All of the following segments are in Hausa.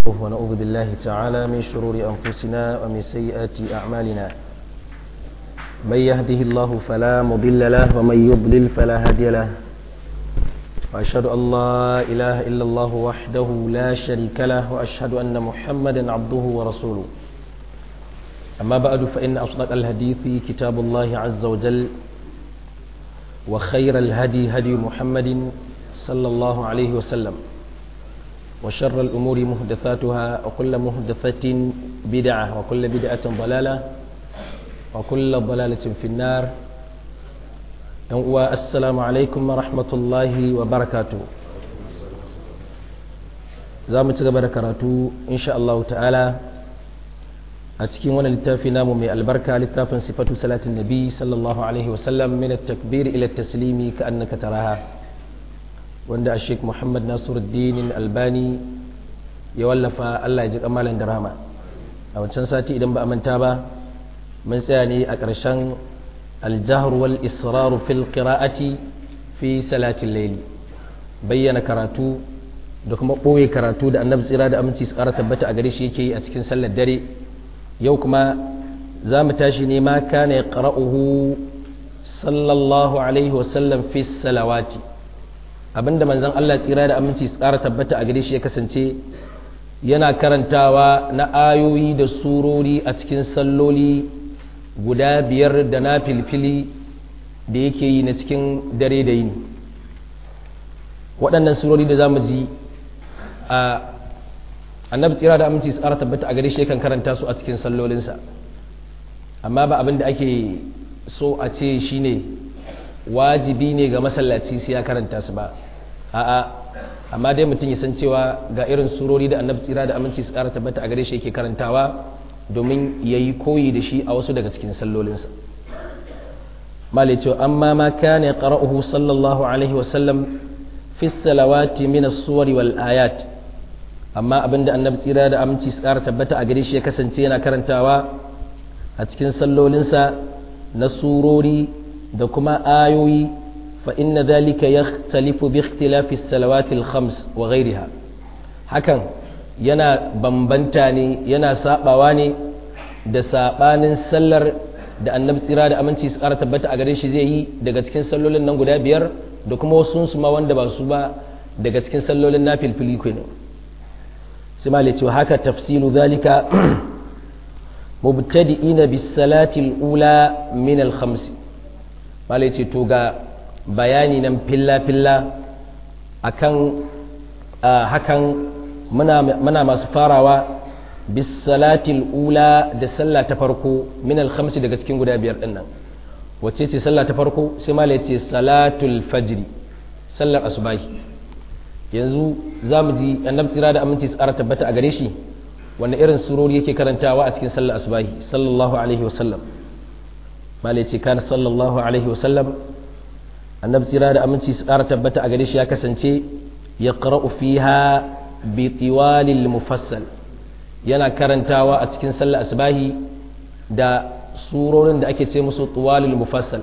ونعوذ بالله تعالى من شرور أنفسنا ومن سيئات أعمالنا من يهده الله فلا مضل له ومن يضلل فلا هادي له وأشهد أن لا إله إلا الله وحده لا شريك له وأشهد أن محمدا عبده ورسوله أما بعد فإن أصدق الحديث كتاب الله عز وجل وخير الهدي هدي محمد صلى الله عليه وسلم وشر الأمور محدثاتها وكل محدثة بدعة وكل بدعة ضلالة وكل ضلالة في النار والسلام عليكم ورحمة الله وبركاته زامن تغبر كراتو إن شاء الله تعالى أتكين وانا لتافنا ممي البركة لتافن صفة صلاة النبي صلى الله عليه وسلم من التكبير إلى التسليم كأنك تراها wanda a sheik muhammad nasiruddin albani ya wallafa allah ya ji kamalan da rama a wancan sati idan ba a manta ba mun tsaya ne a ƙarshen aljahar wal israru fil qira'ati fi salatin layli bayyana karatu da kuma ɓoye karatu da annabi tsira da aminci su ƙara tabbata a gare shi yake yi a cikin sallar dare yau kuma za mu tashi ne ma kana ya ƙara'uhu sallallahu alaihi wasallam fi salawati abinda manzon Allah tsira da aminci su ƙara tabbata a gare shi ya kasance yana karantawa na ayoyi da surori a cikin salloli guda biyar da na filfili da yake yi na cikin dare da yini waɗannan surori da za mu ji a annabi tsira da aminci su ƙara tabbata a gare shi yakan karanta su a cikin sallolinsa amma ba abin da ake so a ce shine wajibi ne ga masallaci sai ya karanta su ba a'a amma dai mutum ya san cewa ga irin surori da annabi tsira da aminci su ƙara tabbata a gare shi yake karantawa domin ya yi koyi da shi a wasu daga cikin sallolinsa malai cewa amma ma kana qara'uhu sallallahu alaihi wa sallam fi salawati min as-suwari wal ayat amma abinda annabi tsira da aminci su ƙara tabbata a gare shi ya kasance yana karantawa a cikin sallolinsa na surori da kuma ayoyi fa inna dhalika yakhtalifu bi ikhtilafi as-salawati al-khams wa ghayriha hakan yana bambanta ne yana sabawa ne da sabanin sallar da annabi tsira da aminci su ƙara tabbata a gare shi zai yi daga cikin sallolin nan guda biyar da kuma wasu su ma wanda ba su ba daga cikin sallolin nafilfili kenan sai ma cewa haka tafsilu dhalika mubtadi'ina bis salati al-ula min al-khams malai ce to ga bayani nan filla-filla akan hakan muna masu farawa bis salatil ula da sallah ta farko min al-khamsi daga cikin guda biyar din nan wacce ce sallah ta farko sai malai ce salatul fajri sallar asubahi yanzu zamu ji annabi tsira da aminci tsara tabbata a gare shi wanda irin surori yake karantawa a cikin sallar asubahi sallallahu alaihi wasallam malai ce kana sallallahu alaihi wasallam annabi tsira da aminci su ƙara tabbata a gare shi ya kasance ya qara'u fiha bi tiwalil mufassal yana karantawa a cikin sallar asbahi da surorin da ake ce musu tiwalil mufassal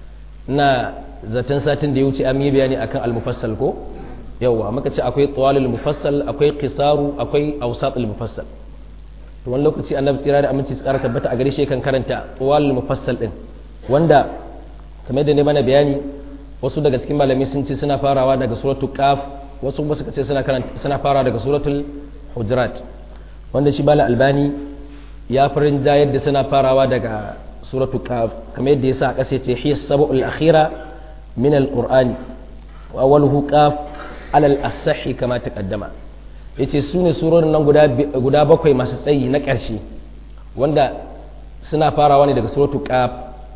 ina zaton satin da ya wuce an yi bayani akan al-mufassal ko yawa muka ce akwai tiwalil mufassal akwai qisaru akwai awsatul mufassal to wani lokaci annabi tsira da aminci su ƙara tabbata a gare shi kan karanta tiwalil mufassal din wanda kamar da ne mana bayani wasu daga cikin malami sun ce suna farawa daga suratul qaf wasu kuma suka ce suna farawa daga suratul hujurat wanda shi bala albani ya farin jayar da suna farawa daga suratul qaf kamar yadda yasa a kasa ce hiya sab'ul akhira min alqur'ani wa awwaluhu qaf ala al-asahhi kama taqaddama yace sune surorin nan guda bakwai masu tsayi na ƙarshe wanda suna farawa ne daga suratul qaf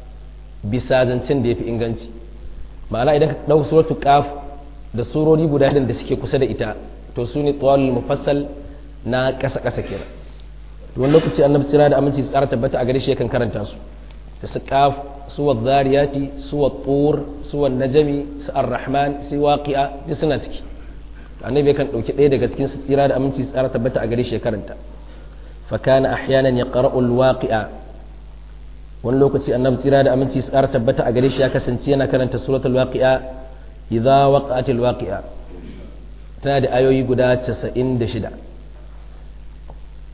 bisa zancen da yafi inganci ma'ana idan ka ɗau suratu qaf da surori guda da suke kusa da ita to su ne tawalul mufassal na ƙasa-ƙasa kenan to wani lokaci annabi tsira da aminci tsara tabbata a gare shi yakan karanta su da su qaf su wadh-dhariyati su wat-tur su wan-najmi su ar-rahman su waqi'a duk suna ciki annabi yakan ɗauki ɗaya daga cikin su tsira da aminci tsara tabbata a gare shi ya karanta fa kana ahyanan yaqra'u al-waqi'a wani lokaci annabi tsira da aminci su ƙara tabbata a gare shi ya kasance yana karanta suratul waqi'a idza waqa'atil waqi'a tana da ayoyi guda 96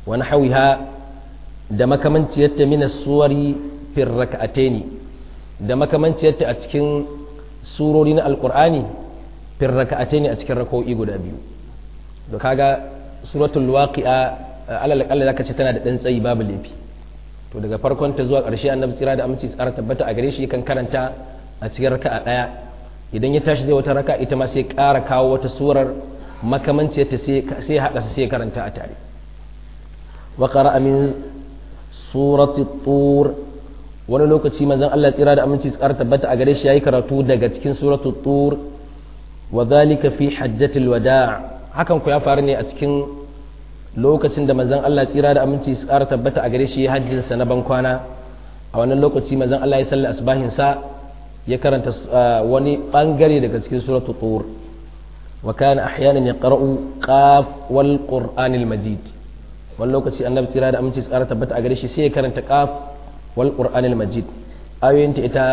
wa nahwiha da makamanciyarta min as-suwari fi rak'ataini da makamanciyarta a cikin surori na alqur'ani fi rak'ataini a cikin rak'o'i guda biyu to kaga suratul waqi'a alal aqalla zaka ce tana da dan tsayi babu laifi to daga farkon ta zuwa ƙarshe annabi tsira da aminci tsara tabbata a gare shi kan karanta a cikin raka'a daya idan ya tashi zai wata raka'a ita ma sai ƙara kawo wata surar makamanciyarta sai haɗa su sai karanta a tare wa qara'a min surati tur wani lokaci manzon Allah tsira da aminci tsara tabbata a gare shi yayi karatu daga cikin suratu tur wa dhalika fi hajjatil wada' hakan ku ya faru ne a cikin lokacin da manzon Allah tsira da aminci tsara tabbata a gare shi ya hajjin sa na bankwana a wannan lokaci manzon Allah ya salla asbahin sa ya karanta wani bangare daga cikin suratu tur wa kana ahyanan yaqra'u qaf wal qur'anil majid wani lokaci annabi tsira da aminci tsara tabbata a gare shi sai ya karanta qaf wal qur'anil majid ayoyin ta ita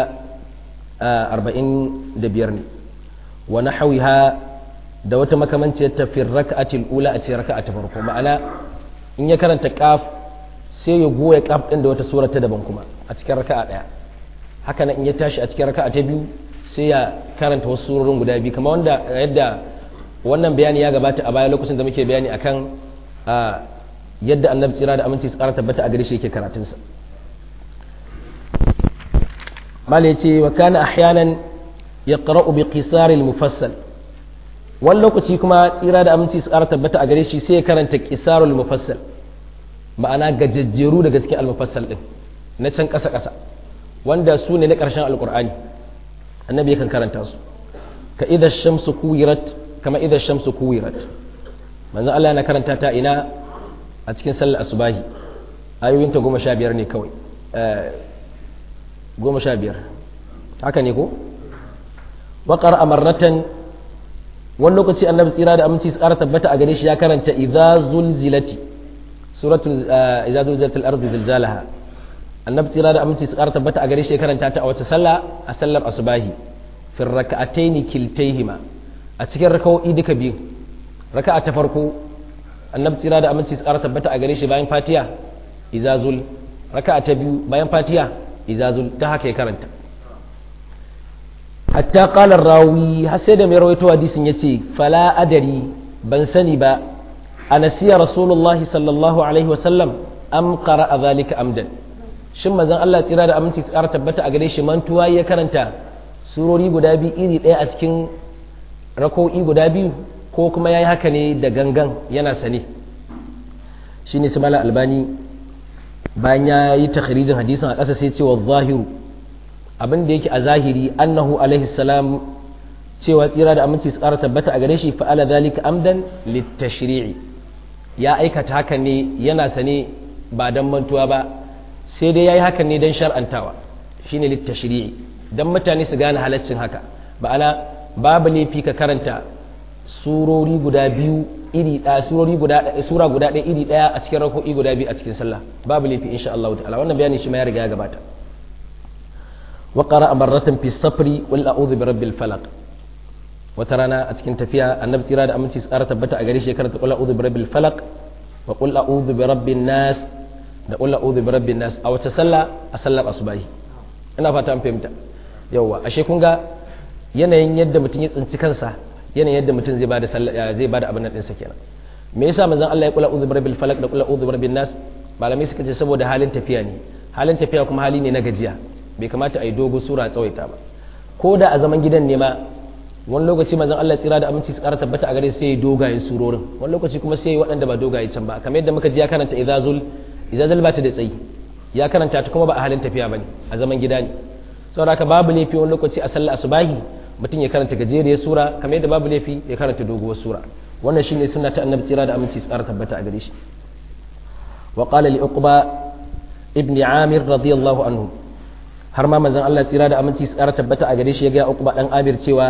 45 ne wa nahwiha da wata makamanciyar tafiyar raka'atil ula a cikin raka'a ta farko ma'ana in ya karanta qaf sai ya goya qaf din da wata sura ta daban kuma a cikin raka'a daya haka nan in ya tashi a cikin raka'a ta biyu sai ya karanta wasu surorin guda biyu kamar wanda yadda wannan bayani ya gabata a baya lokacin da muke bayani akan yadda annabi tsira da aminci tsara tabbata a gare shi yake karatun sa mal yace wa kana ahyanan yaqra'u bi qisaril mufassal wani lokaci kuma tsira da aminci tsara tabbata a gare shi sai ya karanta qisarul mufassal ma'ana gajejjeru daga cikin al-mufassal din na can kasa kasa wanda su ne na karshen alqur'ani annabi yakan karanta su ka idha shamsu kuwirat kama idha shamsu kuwirat manzo Allah yana karanta ta ina a cikin sallar asubahi ayoyinta 15 ne kawai 15 haka ne ko wa qara'a marratan wani lokaci annabi tsira da aminci tsara tabbata a gare shi ya karanta idza zulzilati suratul idza zulzilatil ardu zilzalaha annabi tsira da aminci tsara tabbata a gare shi ya karanta ta a wata sallah a sallar asubahi fi raka'ataini kiltaihima a cikin raka'o'i duka biyu raka'a ta farko annabi tsira da aminci tsara tabbata a gare shi bayan fatiha idza zul raka'a ta biyu bayan fatiha idza zul ta haka ya karanta hatta qala rawi har sai da mai rawaito hadisin yace fala adari ban sani ba anasiya rasulullah sallallahu alaihi wa sallam am qara'a zalika amdan shin manzon Allah tsira da aminci tsara tabbata a gare shi mantuwa ya karanta surori guda biyu iri ɗaya a cikin rako'i guda biyu ko kuma yayi haka ne da gangan yana sane shine su mala albani bayan ya yi takhrijin hadisin a ƙasa sai ce wa zahiru abin da yake a zahiri annahu alaihi salam cewa tsira da aminci tsara tabbata a gare shi fa'ala zalika amdan litashri'i ya aikata haka ne yana sane ba dan mantuwa ba sai dai yayi haka ne dan shar'antawa shine litashri'i dan mutane su gane halaccin haka ba'ana babu laifi ka karanta surori guda biyu iri ɗaya sura guda ɗaya iri ɗaya a cikin rako'i guda biyu a cikin sallah babu laifi insha Allah ta'ala wannan bayani shi ma ya riga ya gabata wa qara'a marratan fi safri wal a'udhu bi rabbil falaq wata rana a cikin tafiya annabi tsira da aminci tsara tabbata a gare shi karanta qul a'udhu bi rabbil falaq wa qul a'udhu bi rabbin nas da qul a'udhu bi rabbin nas a wata sallah a sallar asubahi ina fata an fahimta yawa ashe kun ga yanayin yadda mutum ya tsinci kansa yanayin yadda mutum zai bada abin nan ɗinsa kenan me yasa manzon Allah ya kula uzu birbil falak da kula uzu birbin nas malamai suka ce saboda halin tafiya ne halin tafiya kuma hali ne na gajiya bai kamata a yi dogo sura tsawaita ba ko da a zaman gidan ne ma wani lokaci manzon Allah tsira da aminci su ƙara tabbata a gare sai ya dogaye surorin wani lokaci kuma sai ya waɗanda ba dogaye can ba kamar yadda muka ji ya karanta izazul ba ta da tsayi ya karanta ta kuma ba a halin tafiya bane a zaman gida ne saboda haka babu laifi wani lokaci a sallar asubahi mutum ya karanta gajeriyar sura kamar yadda babu laifi ya karanta doguwar sura wannan shine sunna ta annabi tsira da aminci tsara tabbata a gare shi wa qala li uqba ibn amir radiyallahu anhu har ma manzon Allah tsira da aminci tsara tabbata a gare shi ya ga uqba dan amir cewa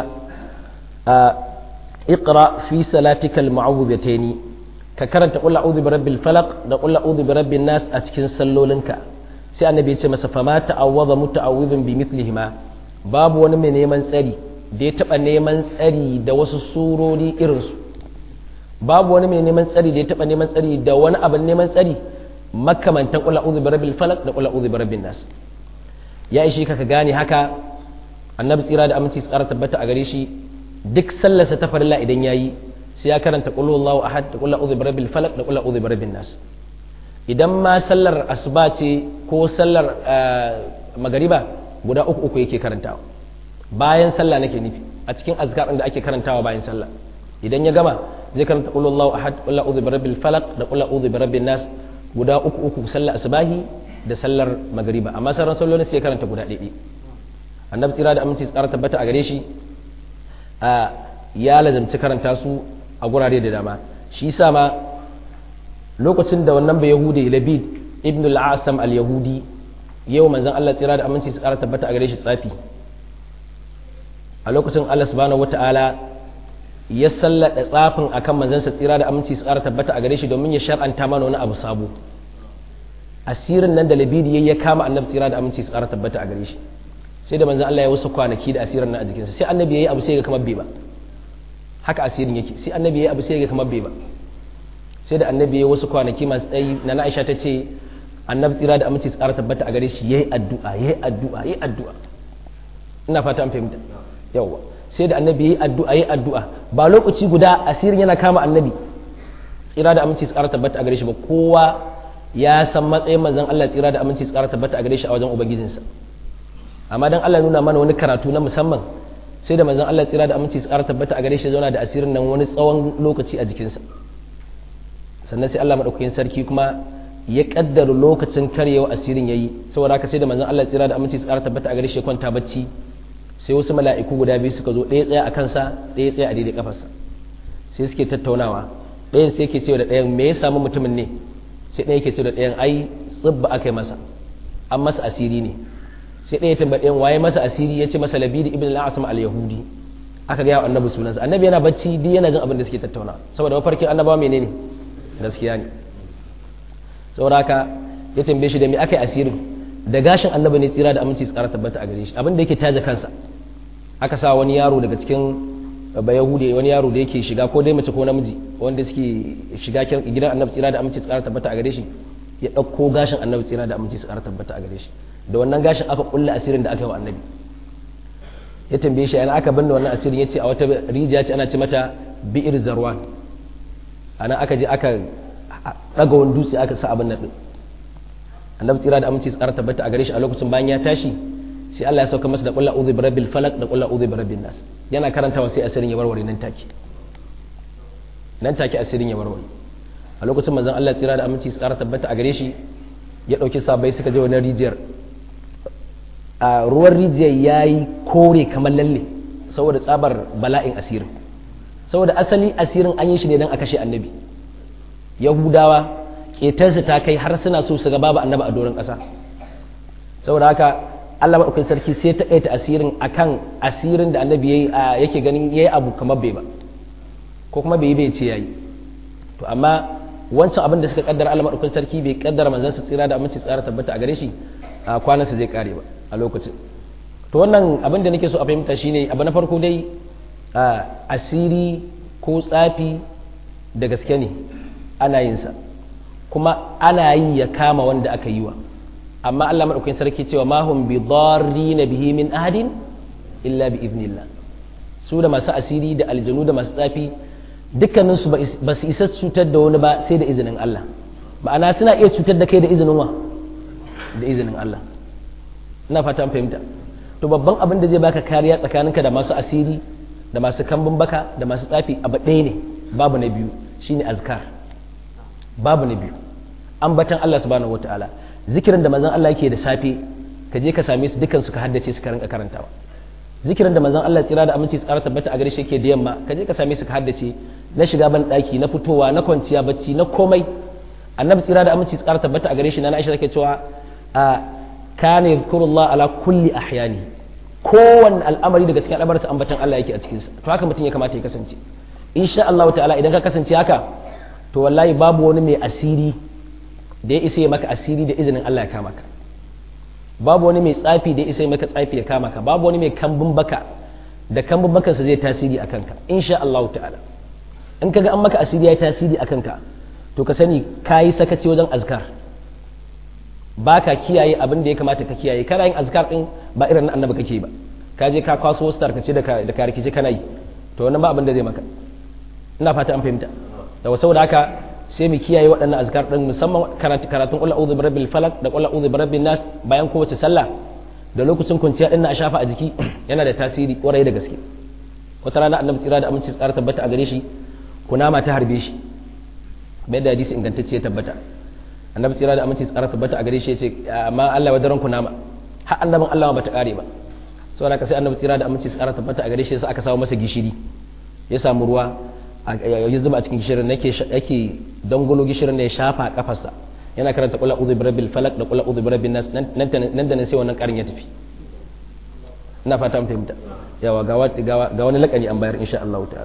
iqra fi salatika al-mu'awwidhataini ka karanta qul a'udhu bi rabbil falaq da qul a'udhu bi rabbin nas a cikin sallolinka sai annabi ya ce masa fama ta'awwadha muta'awwidhun bi mithlihima babu wani mai neman tsari da ya taɓa neman tsari da wasu surori irinsu babu wani mai neman tsari da ya taba neman tsari da wani abin neman tsari makamantan qul a'udhu birabbil falaq da qul a'udhu birabbin nas ya ishi ka gane haka annabi tsira da aminci tsara tabbata a gare shi duk sallarsa ta farilla idan yayi sai ya karanta qul huwallahu ahad da qul a'udhu birabbil falaq da qul a'udhu birabbin nas idan ma sallar asuba ce ko sallar magariba guda uku yake karantawa bayan sallah nake nufi a cikin azkar da ake karantawa bayan sallah idan ya gama zai karanta qul huwallahu ahad qul a'udhu birabbil falaq da qul a'udhu birabbin nas guda uku sallar asubahi da sallar magariba amma sauran sallolin sai ya karanta guda ɗaya annabi tsira da aminci tsara tabbata a gare shi ya lazamci karanta su a gurare da dama shi yasa ma lokacin da wannan bai yahudi labid ibn al-asam al-yahudi yau manzon Allah tsira da aminci tsara tabbata a gare shi tsafi a lokacin Allah subhanahu wata'ala ya sallada tsafin akan manzansa tsira da aminci tsara tabbata a gare shi domin ya shar'anta mana wani abu sabo asirin nan da labidi ya kama annabi tsira da aminci tsara tabbata a gare shi sai da manzon Allah ya wasu kwanaki da asirin nan a jikinsa sai annabi yayi abu sai ga kamar bai ba haka asirin yake sai annabi yayi abu sai ga kamar bai ba sai da annabi yayi wasu kwanaki masu tsayi na Aisha ta ce annabi tsira da aminci tsara tabbata a gare shi yayi addu'a ina fata an fahimta yawa sai da annabi yayi addu'a ba lokaci guda asirin yana kama annabi tsira da aminci tsara tabbata a gare shi ba kowa ya san matsayin manzon Allah tsira da aminci tsara tabbata a gare shi a wajen ubangijinsa amma dan Allah nuna mana wani karatu na musamman sai da manzon Allah tsira da aminci tsara tabbata a gare shi zauna da asirin nan wani tsawon lokaci a jikinsa sannan sai Allah madaukakin sarki kuma ya kaddara lokacin karyewa asirin yayi saboda haka sai da manzon Allah tsira da aminci tsara tabbata a gare shi ya kwanta bacci sai wasu mala'iku guda biyu suka zo ɗaya tsaya a kansa ɗaya tsaya a daidai kafarsa sai suke tattaunawa ɗayan sai yake cewa da ɗayan me ya samu mutumin ne sai ɗaya yake cewa da ɗayan ai tsibba aka yi masa an masa asiri ne sai ɗaya tambaye ɗayan waye masa asiri ya ce masa labidi ibn al-asam al-yahudi aka gaya wa annabi sunansa annabi yana bacci duk yana jin abin da suke tattauna saboda mafarkin annabawa menene gaskiya ne saboda haka ya tambaye shi da me aka yi asirin da gashin annabi ne tsira da aminci tsara tabbata a gare shi abin da yake taje kansa aka sa wani yaro daga cikin ba yahude wani yaro da yake shiga ko dai mace ko namiji wanda suke shiga gidan annabi tsira da aminci tsara tabbata a gare shi ya ɗauko gashin annabi tsira da aminci tsara tabbata a gare shi da wannan gashin aka kulla asirin da aka yi wa annabi ya tambaye shi ana aka binne wannan asirin ya ce a wata rijiya ce ana ce mata bi'ir zarwan ana aka je aka ɗaga wani dutse aka sa abin nan ɗin annabi tsira da aminci tsara tabbata a gare shi a lokacin bayan ya tashi sai Allah ya sauka masa da qul a'udhu birabbil falaq da qul a'udhu birabbin nas yana karantawa sai asirin ya warware nan take asirin ya warware a lokacin manzon Allah tsira da aminci tsara tabbata a gare shi ya dauki sabai suka je wani rijiyar a ruwan rijiyar yayi kore kamar lalle saboda tsabar bala'in asirin saboda asali asirin an yi shi ne dan a kashe annabi yahudawa ketarsa ta kai har suna so su ga babu annabi a doron ƙasa saboda haka Allah maɗaukakin sarki sai ta kaita asirin akan asirin da annabi yake ganin yayi abu kamar bai ba ko kuma bai ce yayi to amma wancan abin da suka kaddara Allah maɗaukakin sarki bai kaddara manzon sa tsira da aminci tsara tabbata a gare shi a kwanan sa zai kare ba a lokacin to wannan abin da nake so a fahimta shine abu na farko dai asiri ko tsafi da gaske ne ana yin sa kuma ana yi ya kama wanda aka yi wa amma Allah madaukakin sarki cewa ma hum bi darrina bihi min ahadin illa bi idnillah su da masu asiri da aljanu da masu tsafi dukkanin su ba su isa cutar da wani ba sai da izinin Allah ma'ana suna iya cutar da kai da izinin wa da izinin Allah ina fata an fahimta to babban abin da zai baka kariya tsakaninka da masu asiri da masu kambun baka da masu tsafi abu ɗaya ne babu na biyu shine azkar babu na biyu ambatan Allah subhanahu wataala zikirin da manzon Allah yake da safe ka je ka same su dukan su ka haddace su ka rinka karantawa zikirin da manzon Allah tsira da aminci tsara tabbata a gare shi yake da yamma ka je ka same su ka haddace na shiga ban daki na fitowa na kwanciya bacci na komai annabi tsira da aminci tsara tabbata a gare shi na Aisha take cewa kana yadhkurullah ala kulli ahyani kowanne al'amari daga cikin al'amarsa ambatan Allah yake a cikin sa to haka mutum ya kamata ya kasance insha Allah ta'ala idan ka kasance haka to wallahi babu wani mai asiri da ya isa ya maka asiri da izinin Allah ya kama ka babu wani mai tsafi da ya isa ya maka tsafi ya kama ka babu wani mai kambun baka da kambun bakansa zai tasiri a kanka insha Allah ta'ala in kaga an maka asiri yayi tasiri akan ka to ka sani kayi sakaci wajen azkar baka kiyaye abin da ya kamata ka kiyaye kana yin azkar din ba irin na annabi kake ba ka je ka kwaso wasu tarkace da ka rikice kana yi to wannan ba abin da zai maka ina fata an fahimta da saboda haka sai mu kiyaye waɗannan azkar din musamman karatun qul a'udhu birabbil falaq da qul a'udhu birabbin nas bayan kowace sallah da lokacin kwanciya din na a shafa a jiki yana da tasiri kwarai da gaske wata rana annabi tsira da aminci tsara tabbata a gare shi kunama ta harbe shi bai da hadisi ingantacce ya tabbata annabi tsira da aminci tsara tabbata a gare shi ya ce amma Allah wadaran kunama har annabin Allah ma bata kare ba saboda haka sai annabi tsira da aminci tsara tabbata a gare shi sai aka samu masa gishiri ya samu ruwa ya zuba a cikin gishirin yake dangulo gishirin da ya shafa kafarsa yana karanta qul a'udhu birabbil falaq da qul a'udhu birabbin nas nan da nan sai wannan karin ya tafi ina fata mun fahimta yawa ga wani lakani an bayar insha Allah ta'ala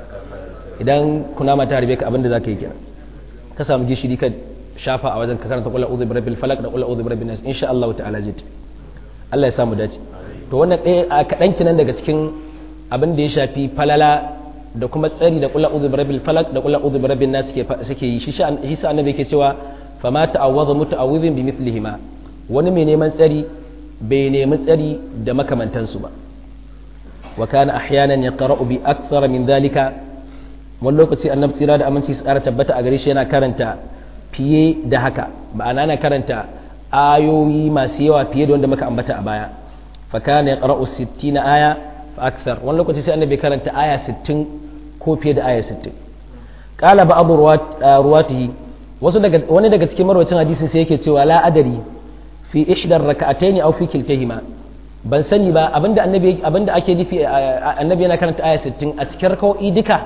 idan kunama ta harbe ka abinda zaka yi kenan ka samu gishiri ka shafa a wajen ka karanta qul a'udhu birabbil falaq da qul a'udhu birabbin nas insha Allah ta'ala zai tafi Allah ya samu dace to wannan ɗaya kaɗan kinan daga cikin abin da ya shafi falala da kuma tsari da qul a'udhu birabbil falaq da qul a'udhu birabbin nas suke yi shi sa annabi yake cewa fama ta'awwadha muta'awwidhin bimithlihima wani mai neman tsari bai nemi tsari da makamantansu ba wa kana ahyanan yaqra'u bi akthar min dhalika wani lokaci annabi tsira da aminci su ƙara tabbata a gare shi yana karanta fiye da haka ma'ana yana karanta ayoyi masu yawa fiye da wanda muka ambata a baya fa kana yaqra'u 60 aya fa akthar wani lokaci sai annabi karanta aya 60 ko fiye da aya 60 qala ba'd ruwatihi wani daga cikin marwacin hadisin sai yake cewa la adari fi ihdar raka'atayn aw fi kiltahima ban sani ba abinda ake nufi annabi yana karanta aya 60 a cikin raka'o'i duka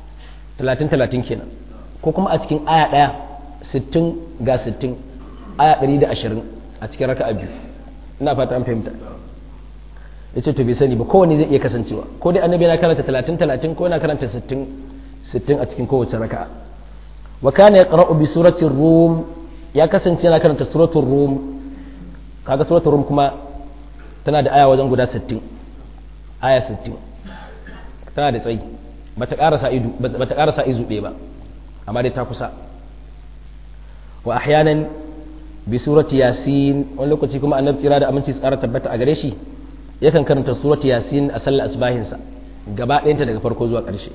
30 kenan ko kuma a cikin aya daya 60 ga 60 aya 120 a cikin raka'a biyu ina fata an fahimta yace to bai sani ba kowanne zai iya kasancewa ko dai annabi yana karanta 30 ko yana karanta 60 a cikin kowace raka'a wa kana yaqra'u bi surati rum ya kasance yana karanta suratul rum kaga suratul rum kuma tana da aya wajen guda 60 aya 60 tana da tsayi bata karasa izu ɗaya ba amma dai ta kusa wa ahyanan bi surati yasin wani lokaci kuma annabi tsira da aminci tsara tabbata a gare shi yakan karanta surati yasin a sallar asbahin sa gaba ɗayanta daga farko zuwa ƙarshe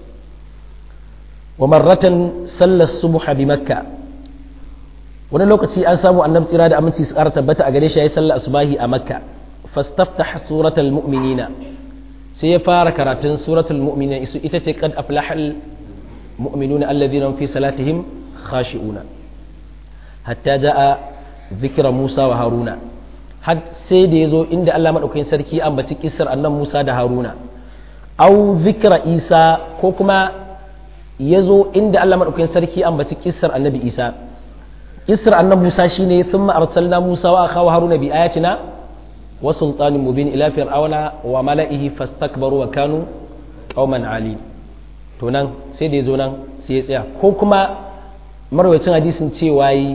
wa marratan sallar subha bi makka wani lokaci an samu annabi tsira da aminci tsara tabbata a gare shi yayin sallar asbahi a makka fastaftah suratul mu'minina sai ya fara karatun suratul mu'minina ita ce qad aflahal mu'minuna alladhina fi salatihim khashi'una hatta jaa zikra Musa wa Haruna har sai da yazo inda Allah madaukakin sarki ambaci kissar annan Musa da Haruna au zikra Isa ko kuma yazo inda Allah madaukakin sarki ambaci kissar annabi Isa kissar annabi Musa shine thumma arsalna Musa wa akhahu Haruna bi ayatina wa sultanin mubin ila fir'auna wa mala'ihi fastakbaru wa kanu qauman ali to nan sai da yazo nan sai ya tsaya ko kuma marwayacin hadisin cewa yi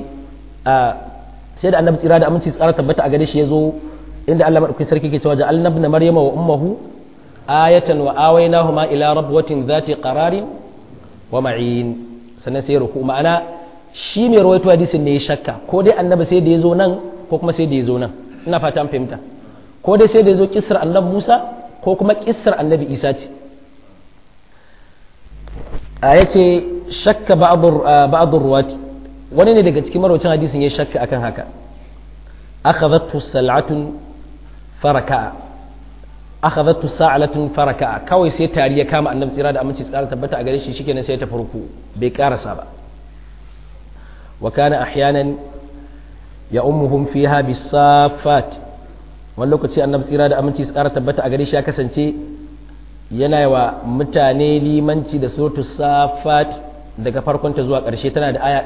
sai da annabi tsira da aminci tsara tabbata a gare shi yazo inda Allah madaukakin sarki ke cewa ja'alna ibn maryama wa ummuhu ayatan wa awaynahuma ila rabwatin dhati qararin wa ma'in sannan sai ruku ma'ana shi mai rawaito hadisin ne ya shakka ko dai annabi sai da yazo nan ko kuma sai da yazo nan ina fata an fahimta ko dai sai da yazo kissar annabi Musa ko kuma kissar annabi Isa ce yace shakka ba'd ruwati wani ne daga cikin marwacin hadisin ya shakka akan haka akhadhatu sal'atun sa'alatun faraka'a kawai sai tari ya kama annabi tsira da aminci tsara tabbata a gare shi shikenan sai ta farko bai karasa ba wa kana ahyanan ya ummuhum fiha bisafat wani lokaci annabi tsira da aminci tsara tabbata a gare shi ya kasance yana wa mutane limanci da suratul safat daga farkon ta zuwa ƙarshe tana da aya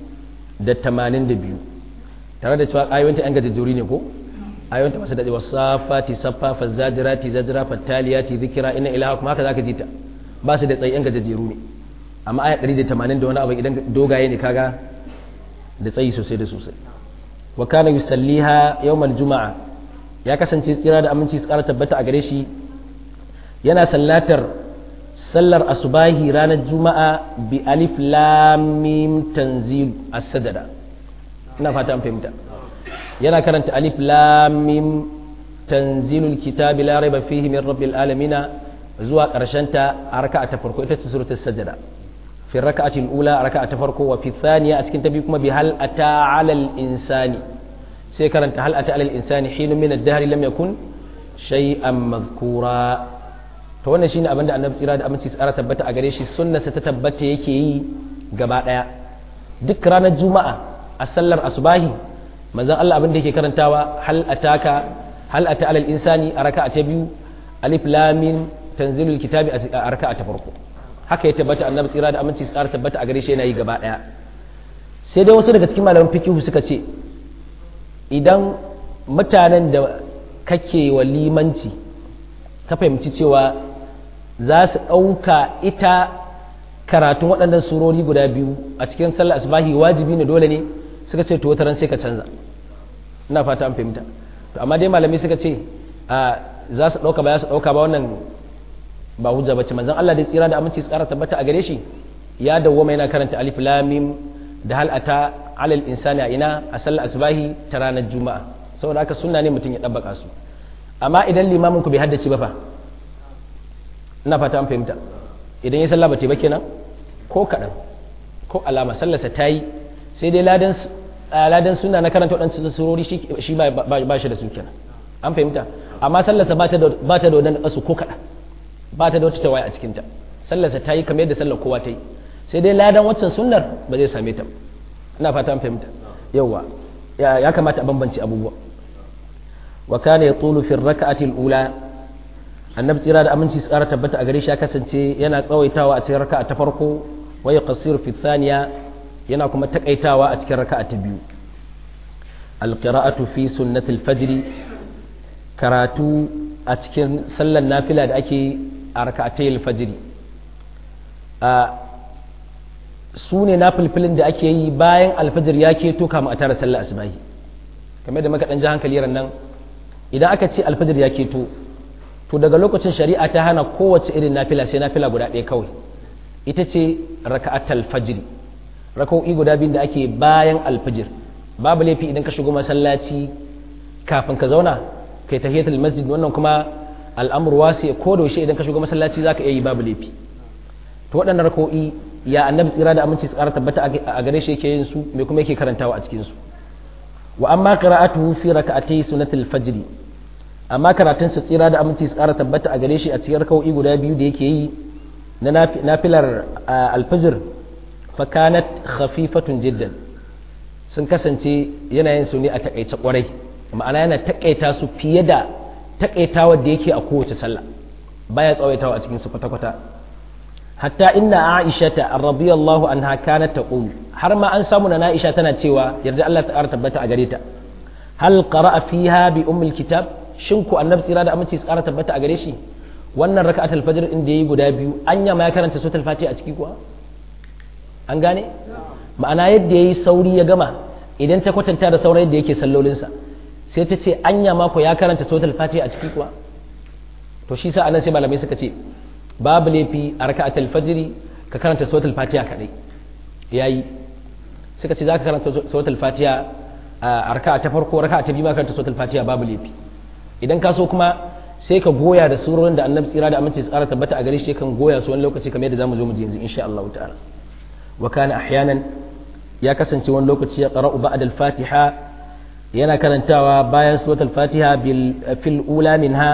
182 tare da cewa ayoyinta yan gajejjuri ne ko ayoyinta masu daɗe wasafati saffa fazajirati zajra fattaliyati zikira inna ilaha kuma haka zaka ji ta ba su da tsayi yan gajejjeru ne amma aya 180 da wani abu idan dogaye ne kaga da tsayi sosai da sosai wa kana yusalliha yawmal juma'a ya kasance tsira da aminci su ƙara tabbata a gare shi yana sallatar sallar asubahi ranar juma'a bi alif lam mim tanzil as-sajda ina fata an fahimta yana karanta alif lam mim tanzilul kitabi la raiba fihi min rabbil alamin zuwa karshen ta a raka'a ta farko ita ce suratul sajda fi raka'ati al-ula raka'a ta farko wa fi thaniya a cikin ta biyu kuma bi hal ata 'ala al-insani sai karanta hal ata 'ala al-insani hinun min ad-dahr lam yakun shay'an madhkura to wannan shine abinda annabi tsira da aminci tsara tabbata a gare shi sunnarsa ta tabbata yake yi gaba daya duk ranar juma'a a sallar asubahi manzon Allah abinda yake karantawa hal ata alal insani a raka'a ta biyu alif lam mim tanzilul kitabi a raka'a ta farko haka ya tabbata annabi tsira da aminci tsara tabbata a gare shi yana yi gaba daya sai dai wasu daga cikin malaman fiqh suka ce idan mutanen da kake wa limanci ka fahimci cewa za su ɗauka ita karatun waɗannan surori guda biyu a cikin sallar asbahi wajibi ne dole ne suka ce to wataran sai ka canza ina fata an fahimta to amma dai malamai suka ce za su ɗauka ba za su ɗauka ba wannan ba hujja bace manzon Allah da tsira da aminci tsara tabbata a gare shi ya dawwama yana karanta alif lam mim da hal ata alal insani a ina a sallar asbahi ta ranar juma'a saboda haka sunna ne mutum ya dabbaka su amma idan limamin ku bai haddace ba fa ina fata an fahimta idan ya sallah ba ta ba kenan ko kaɗan ko alama sallarsa ta yi sai dai ladan suna na karanta waɗansu surori shi ba shi da su kenan an fahimta amma sallarsa ba ta da wadannan ƙasu ko kaɗan ba ta da wata tawaye a cikinta sallarsa ta yi kamar yadda sallar kowa ta yi sai dai ladan waccan sunnar ba zai same ta ina fata an fahimta yawwa ya kamata a bambance abubuwa wa kana yatulu fi rak'ati al-ula annabi tsira da aminci tsara tabbata a gare shi ya kasance yana tsawaitawa a cikin raka'a ta farko wa yaqsiru fi thaniya yana kuma takaitawa a cikin raka'a ta biyu al-qira'atu fi sunnati al-fajr karatu a cikin sallar nafila da ake a raka'atay al-fajr su ne nafilfilin da ake yi bayan alfajir ya keto kama a tara sallar asubahi kamar da muka dan ji hankali ran nan idan aka ce alfajir ya keto to daga lokacin shari'a ta hana kowace irin nafila sai nafila guda ɗaya kawai ita ce raka'atul fajr raka'o'i guda biyun da ake bayan alfajir babu laifi idan ka shigo masallaci kafin ka zauna kai tahiyatul masjid wannan kuma al'amru wasi ko da yaushe idan ka shigo masallaci zaka iya yi babu laifi to waɗannan raka'o'i ya annabi tsira da aminci tsara tabbata a gare shi yake yin su me kuma yake karantawa a cikin su wa amma qira'atuhu fi raka'atay sunnatul fajr amma karatun sa tsira da aminci tsara tabbata a gare shi a cikin raka'o'i guda biyu da yake yi na nafilar alfajr fa kanat khafifatun jiddan sun kasance yanayin su ne a takaice kwarai ma'ana yana takaita su fiye da takaitawa da yake a kowace sallah baya tsawaitawa a cikin su kwata-kwata hatta inna aishata radiyallahu anha kanat taqul har ma an samu na Aisha tana cewa yarda Allah ta tabbata a gare ta hal qara'a fiha bi ummil kitab shin ku annabi tsira da aminci tsara tabbata a gare shi wannan raka'atul fajr din da yayi guda biyu anya ma ya karanta suratul fatiha a ciki kuwa an gane ma'ana yadda yayi sauri ya gama idan ta kwatanta da sauran yadda yake sallolinsa sai ta ce anya ma ko ya karanta suratul fatiha a ciki kuwa to shi sa anan sai malamai suka ce babu laifi a raka'atul fajr ka karanta suratul fatiha kadai yayi suka ce zaka karanta suratul fatiha a raka'a ta farko raka'a ta biyu ma karanta suratul fatiha babu laifi idan ka so kuma sai ka goya da surorin da annabi tsira da aminci tsara tabbata a gare shi kan goya su wani lokaci kamar yadda zamu zo mu ji yanzu insha Allah ta'ala wa kana ahyanan ya kasance wani lokaci ya qara'u ba'da al-fatiha yana karantawa bayan suratul fatiha fil ula minha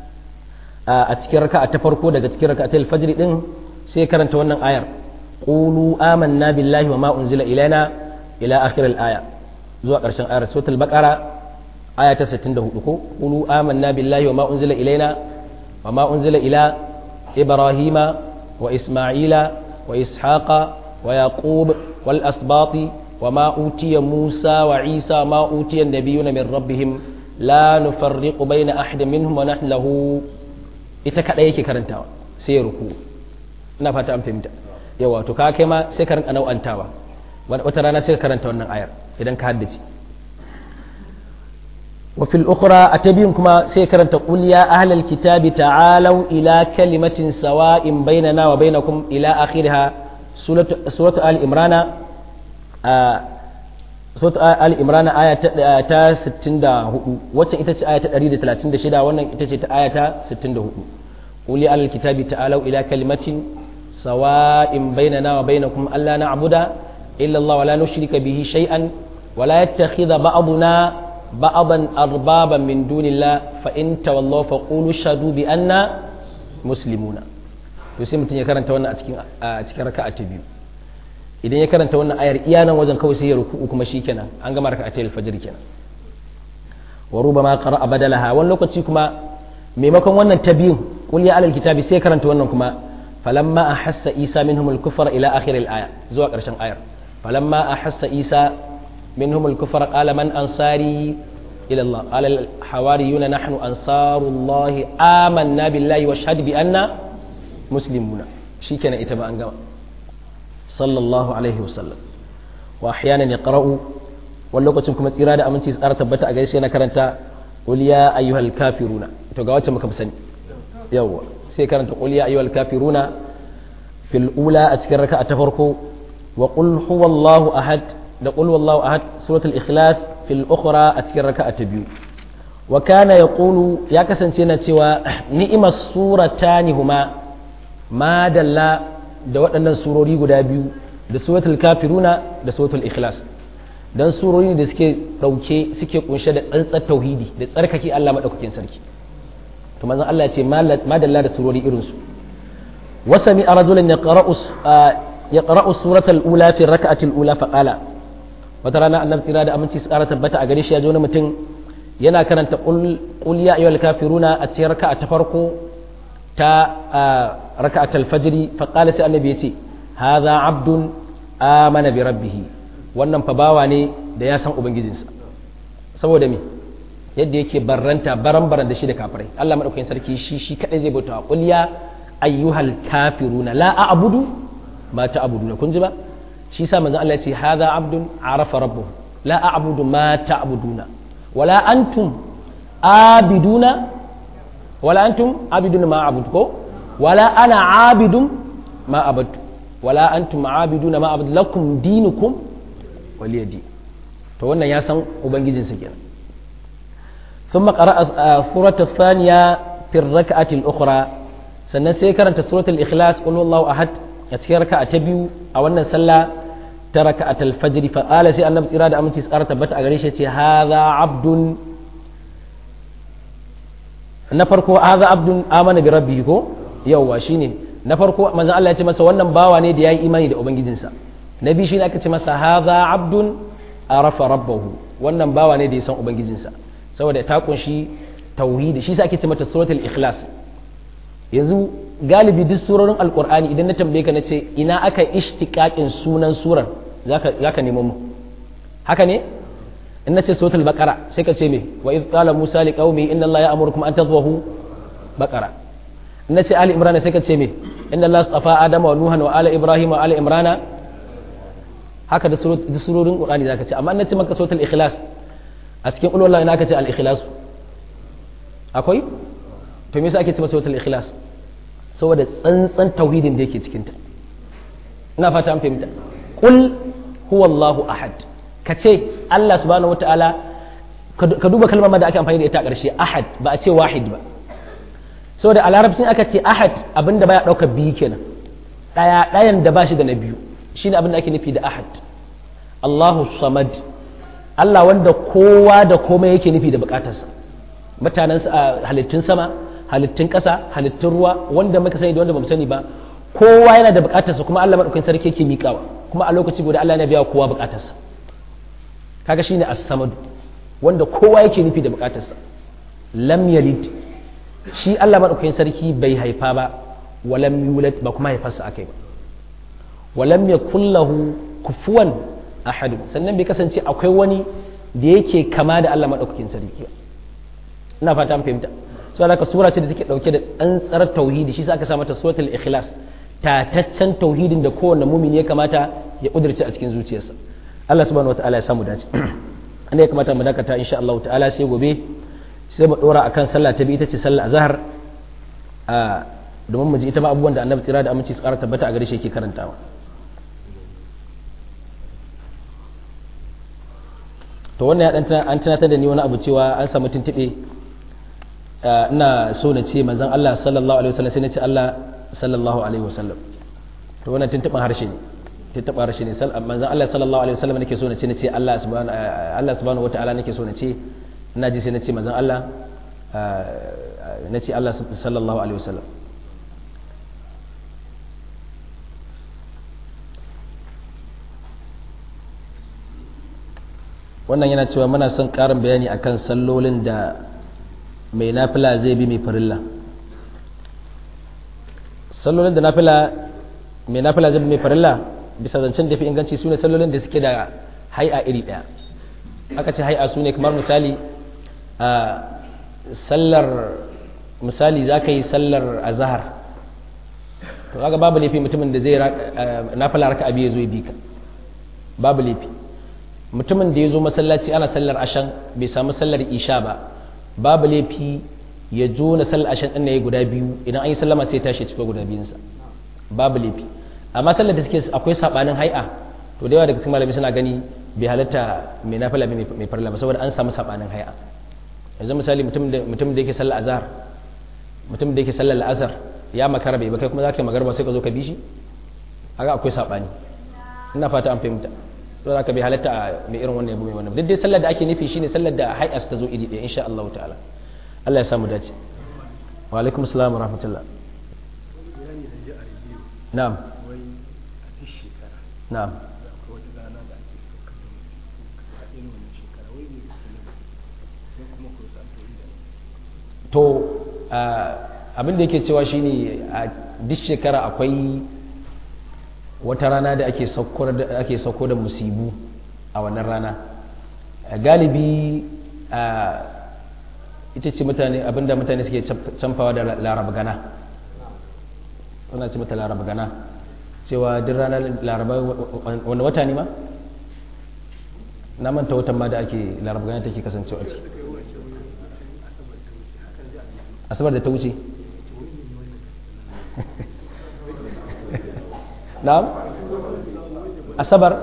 a cikin raka'a ta farko daga cikin raka'atul fajr din sai karanta wannan ayar qulu amanna billahi wa ma unzila ilaina ila akhir al-aya zuwa ƙarshen ayar suratul baqara aya ta 64 ko qulu amanna billahi wa ma unzila ilaina wa ma unzila ila ibrahima wa isma'ila wa ishaqa wa yaqub wal asbati wa ma utiya musa wa isa ma utiya an-nabiyuna min rabbihim la nufarriqu bayna ahadin minhum wa nahnu lahu ita kadai yake karantawa sai ya ruku ina fata an fahimta yawa to ka kai ma sai ka rinka nau'antawa wata rana sai ka karanta wannan ayar idan ka haddace wa fil ukhra atabiyun kuma sai karanta qul ya ahlal kitabi ta'alu ila kalimatin sawa'in bainana wa bainakum ila akhiriha suratu al-imran aya ta 64 wacce ita ce aya ta 136 wannan ita ce ta aya ta 64 qul ya ahlal kitabi ta'alu ila kalimatin sawa'in bainana wa bainakum alla na'budu illa Allah wa la nushrika bihi shay'an wa la yattakhidha ba'duna ba'aban arbaban min dunillah fa in tawallaw fa qulu shahadu bi anna muslimuna to sai mutum ya karanta wannan a cikin raka'a ta biyu idan ya karanta wannan ayar iya nan wajen kawai sai ya ruku'u kuma shikenan an gama raka'atul fajr kenan wa rubama qara'a badalaha wani lokaci kuma maimakon wannan ta biyun qul ya alal kitabi sai karanta wannan kuma falamma ahassa isa minhum al-kufra ila akhir al-aya zuwa karshen ayar falamma ahassa isa منهم الكفر قال من أنصاري إلى الله قال الحواريون نحن أنصار الله آمنا بالله واشهد بأننا مسلمون شي كان إتبع أنقام صلى الله عليه وسلم وأحيانا يقرأ واللوكة كما إرادة أمن تسأرة تبتا أغيسي أنا كرنتا قل يا أيها الكافرون تقاوة مكبسني يوه سي كرنتا قل يا أيها الكافرون في الأولى أتكرك أتفرقوا وقل هو الله أحد da qul wallahu ahad suratul ikhlas fil ukhra a cikin raka'a ta biyu wa kana yaqulu ya kasance na cewa ni'mas suratani huma ma dalla da waɗannan surori guda biyu da suratul kafiruna da suratul ikhlas dan surori da suke kunshe da tsantsar tauhidi da tsarkake Allah madaukakin sarki to manzon Allah ya ce ma dalla da surori irin su wasami rajulan yaqra'u suratul ula fi raka'atil ula faqala wata rana annabi tsira da aminci su ƙara tabbata a gare shi ya ji wani mutum yana karanta qul ya ayyuhal kafiruna a cikin raka'a ta farko ta raka'atul fajr fa qala sai annabi yace hadha abdun amana bi rabbih wannan fa bawa ne da ya san ubangijinsa saboda me yadda yake baran da shi da kafirai Allah madaukakin sarki shi kadai zai bauta qul ya ayyuhal kafiruna la a'budu ma ta'buduna kun ji ba shi sa manzon Allah ya ce hadha abdun arafa rabbuhu la a'budu ma ta'buduna wala antum abiduna ma a'budu ko wala ana abidun ma abadtu wala antum abiduna ma abadu lakum dinukum waliyadi to wannan ya san ubangijin sa kenan thumma qara'a surata thaniya fi rak'ati al-ukhra sannan sai karanta suratul ikhlas qul huwallahu ahad a cikin raka'a ta biyu a wannan sallah ta raka'atul fajr fa qala sai annabi tsira da aminci tsara tabbata a gare shi ce hadha abdun na farko hadha abdun amana bi rabbihi ko yawa shine na farko manzon Allah ya ce masa wannan bawa ne da yayi imani da ubangijinsa na biyu shine aka ce masa hadha abdun arafa rabbahu wannan bawa ne da ya san ubangijinsa saboda ta kunshi tauhidi shi sa ake ce mata suratul ikhlas yanzu galibi duk surorin alkur'ani idan na tambaye ka na ce ina aka ishtiqaqin sunan surar zaka nemo mu haka ne in nace suratul baqara sai ka ce me wa id qala musa liqaumi inna allaha ya'murukum an tadhbahu baqara in nace ali imran sai ka ce me inna allaha astafa adama wa nuhan wa ala ibrahim wa ala imran haka da surorin qur'ani zaka ce amma in nace maka suratul ikhlas a cikin ulul ina ka ce al ikhlas akwai to me yasa ake ce masa suratul ikhlas saboda tsantsan tauhidin da yake cikin ta ina fata an fahimta qul huwallahu ahad kace Allah subhanahu wataala ka duba kalmar ma da ake amfani da ita a ƙarshe ahad ba a ce wahid ba saboda a larabcin aka ce ahad abinda baya ɗaukar biyu kenan ɗayan da ba shi da na biyu shine abin da ake nufi da ahad Allahu samad Allah wanda kowa da komai yake nufi da bukatarsa mutanen halittun sama halittun ƙasa halittun ruwa wanda muka sani da wanda bamu sani ba kowa yana da bukatarsa kuma Allah madaukakin sarki yake miƙawa kuma a lokaci guda Allah yana biya kowa bukatarsa kaga shine as-samad wanda kowa yake nufi da bukatarsa lam yalid shi Allah madaukakin sarki bai haifa ba walam yulad ba kuma haifarsa akai ba walam yakul lahu kufuwan ahad sannan bai kasance akwai wani da yake kama da Allah madaukakin sarki ina fata an fahimta so haka sura ce da take dauke da tsantsar tauhidi shi sa aka sa mata suratul ikhlas tataccen tauhidin da kowanne mumini ya kamata ya kudirce a cikin zuciyarsa Allah subhanahu wataala ya samu dace ya kamata mu dakata insha Allah ta'ala sai gobe sai mu dora akan sallah ta bi ita ce sallah azhar domin mu ji ita ma abubuwan da annabi tsira da aminci tsara tabbata a gare shi yake karantawa. To wannan ya dan an tunatar da ni wani abu cewa an samu tuntube ina so na ce manzon Allah sallallahu alaihi wasallam sai na ce Allah sallallahu alaihi wasallam. To wannan tuntuban harshe ne manzon Allah sallallahu alaihi wasallam nake so na ce Allah subhanahu wataala nake so na ce ina ji sai na ce manzon Allah na ce Allah sallallahu alaihi wasallam. Wannan yana cewa muna son ƙarin bayani akan sallolin da mai nafila zai bi mai farilla. Sallolin da mai nafila zai bi mai farilla bisa zancen da fi inganci su ne sallolin da suke da hai'a iri ɗaya. Aka ce hai'a su ne kamar misali misali za ka yi sallar azahar, to kaga babu laifi mutumin da zai nafila raka abi ya zo ya bi ka, babu laifi. Mutumin da ya zo masallaci ana sallar ashan bai samu sallar isha ba, babu laifi ya zo na sallar ashan ɗin na ya guda biyu, idan an yi sallama sai tashi cika guda biyunsa, babu laifi. Amma sallar da suke akwai sabanin hai'a, to da yawa daga cikin malamai suna gani bai halatta mai nafila mai farilla ba saboda an samu sabanin hai'a. Yanzu misali mutum da yake sallar azhar, mutum da yake sallar la'asar ya makara bai ba, kai kuma za ka yi magarba sai ka zo ka bi shi, haka akwai sabani. Ina fata an fahimta. To za ka bai halatta mai irin wannan yabo mai wannan. Duk dai sallar da ake nufi shine sallar da hai'a ta zo iri ɗaya insha Allah ta'ala. Allah ya samu dace. Wa alaikum assalam wa rahmatullah. Na'am. Na'am. To abin da yake cewa shine a duk shekara akwai wata rana da ake sauko da musibu a wannan rana. Galibi ita ce abinda mutane suke canfawa da laraba gana, suna ce mata laraba gana, cewa duk ranar laraba wani wata ne ma na manta watan ma da ake laraba gana take kasancewa a ciki. Asabar da ta wuce na'am asabar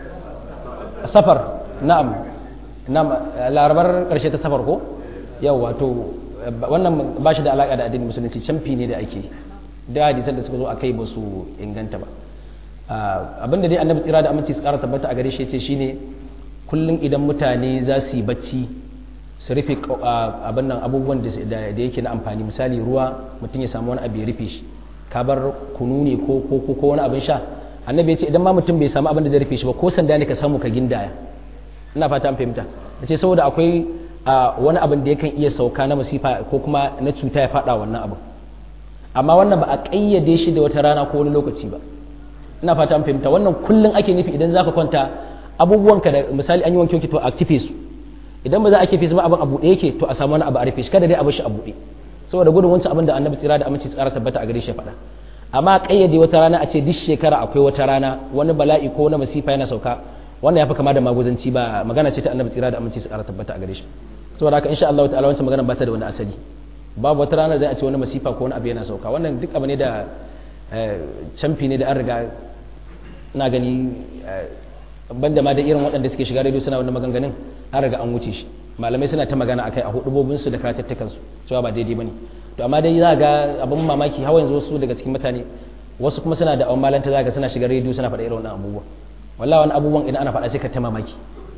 na'am larabar karshe ta safar ko yau wato wannan ba shi da alaka da addinin musulunci, camfi ne da ake da hadisan da suka zo akai ba su inganta ba. Abinda dai annabi tsira da aminci su kara tabbata a gare shi ce shine kullum idan mutane za su yi bacci su rufe abin nan abubuwan da yake na amfani, misali ruwa mutum ya samu wani abu ya rufe shi, ka bar kunu ne ko wani abin sha. Annabi ya ce idan ma mutum bai samu abin da zai rufe shi ba, ko sanda ne ka samu ka gindaya. Ina fata an fahimta. Ya ce saboda akwai wani abin da yakan iya sauka na masifa ko kuma na cuta ya fada wannan abin, amma wannan ba a kayyade shi da wata rana ko wani lokaci ba. Ina fata an fahimta. Wannan kullum ake nufi idan zaka kwanta abubuwanka da misali an yi wanke to a kife su, idan ba za a kife su ba abin a buɗe yake to a samu wani abu a rufe shi, kada dai a bar shi a buɗe saboda gudun wancan abin da annabi tsira da aminci tsara tabbata a gare shi faɗa. Amma kayyade wata rana a ce duk shekara akwai wata rana wani bala'i ko wani masifa yana sauka, wannan ya fi kama da maguzanci, ba magana ce ta annabi tsira da aminci tsara tabbata a gare shi. Saboda haka insha Allah ta'ala wancan magana ba ta da wani asali, babu wata rana zai a ce wani masifa ko wani abu yana sauka. Wannan duk abu ne da camfi ne da an riga ina gani banda ma da irin waɗanda suke shiga rediyo suna wannan maganganun an riga an wuce shi. Malamai suna ta magana akai a hudubobinsu da karatattukansu cewa ba daidai bane. To amma dai za ga abin mamaki hawa yanzu wasu daga cikin mutane, wasu kuma suna da malanta za ga suna shiga rediyo suna faɗa irin wannan abubuwa. Wallahi wani abubuwan idan ana faɗa sai ka ta mamaki,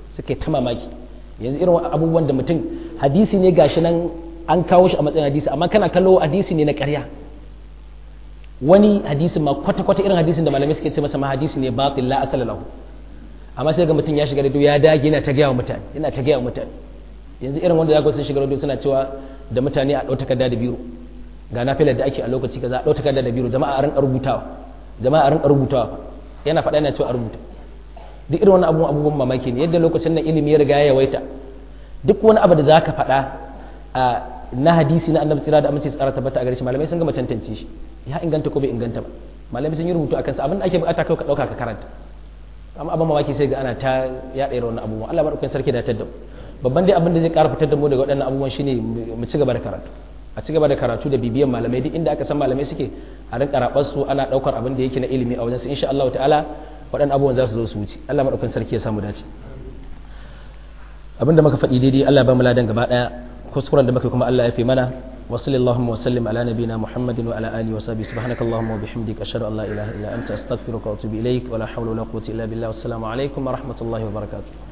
yanzu irin abubuwan da mutum hadisi ne gashi nan an kawo shi a matsayin hadisi, amma kana kallo hadisi ne na ƙarya. Wani hadisin ma kwata-kwata irin hadisin da malamai suke ce masa ma hadisi ne batil la asala lahu, amma sai ga mutum ya shiga rediyo ya dage yana ta gaya wa mutane. Yanzu irin wanda zaka sun shiga rediyo suna cewa da mutane a ɗau takarda da biro, ga nafilar da ake a lokaci kaza a ɗau takarda da biro, jama'a a rinka rubutawa yana faɗa yana cewa a rubuta. Duk irin wannan abubuwan mamaki ne yadda lokacin nan ilimi ya riga ya yawaita. Duk wani abu da zaka faɗa na hadisi na annabi tsira da amince tsara tabbata a gare shi, malamai sun gama tantance shi ya inganta ko bai inganta ba, malamai sun yi rubutu akan sa. Abin da ake bukata kai ka dauka ka karanta, amma abin mamaki sai ga ana ta yaɗa irin wannan abubuwan Allah madaukakin sarki da tadda babban dai abin da zai ƙara fitar da mu daga waɗannan abubuwan shine mu ci gaba da karatu a ci gaba da karatu da bibiyan malamai duk inda aka san malamai suke a rinka rabar su ana ɗaukar abin da yake na ilimi a wajen su insha Allah ta'ala waɗannan abubuwan za su zo su wuce Allah madaukakin sarki ya samu dace abinda muka faɗi daidai Allah ya ba mu ladan gaba ɗaya kuskuren da muka kuma Allah ya fi mana wa sallallahu wa sallim ala nabiyina Muhammadin wa ala alihi wa sahbihi subhanakallahumma wa bihamdika ashhadu an la ilaha illa anta astaghfiruka wa atubu ilaik wa la hawla wa la quwwata illa billah wassalamu alaikum wa rahmatullahi wa barakatuh